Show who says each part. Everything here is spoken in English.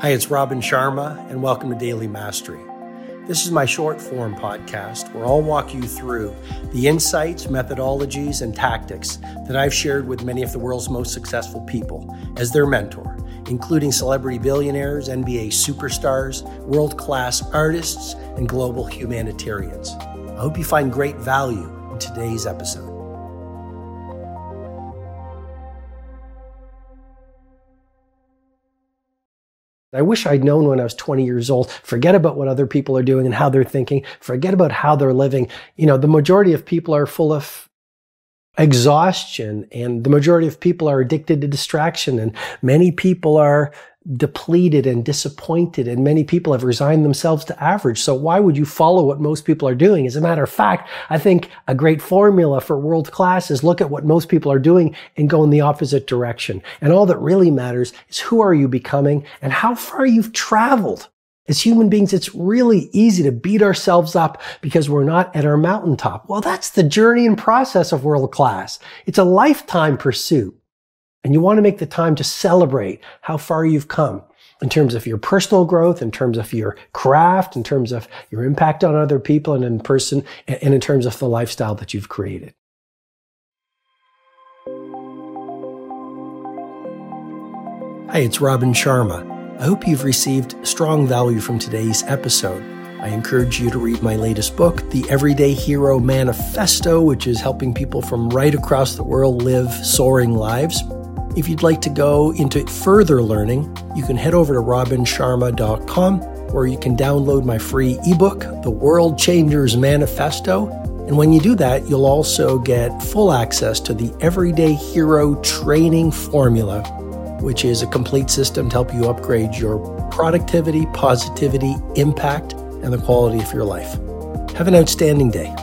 Speaker 1: Hi, it's Robin Sharma, and welcome to Daily Mastery. This is my short form podcast where I'll walk you through the insights, methodologies, and tactics that I've shared with many of the world's most successful people as their mentor, including celebrity billionaires, NBA superstars, world-class artists, and global humanitarians. I hope you find great value in today's episode. I wish I'd known when I was 20 years old. Forget about what other people are doing and how they're thinking. Forget about how they're living. You know, the majority of people are full of exhaustion, and the majority of people are addicted to distraction, and many people are depleted and disappointed, and many people have resigned themselves to average. So why would you follow what most people are doing? As a matter of fact, I think a great formula for world class is look at what most people are doing and go in the opposite direction. And all that really matters is who are you becoming and how far you've traveled. As human beings, it's really easy to beat ourselves up because we're not at our mountaintop. Well, that's the journey and process of world class. It's a lifetime pursuit. And you want to make the time to celebrate how far you've come in terms of your personal growth, in terms of your craft, in terms of your impact on other people and in person, and in terms of the lifestyle that you've created. Hi, it's Robin Sharma. I hope you've received strong value from today's episode. I encourage you to read my latest book, The Everyday Hero Manifesto, which is helping people from right across the world live soaring lives. If you'd like to go into further learning, you can head over to robinsharma.com, where you can download my free ebook, The World Changers Manifesto. And when you do that, you'll also get full access to the Everyday Hero Training Formula, which is a complete system to help you upgrade your productivity, positivity, impact, and the quality of your life. Have an outstanding day.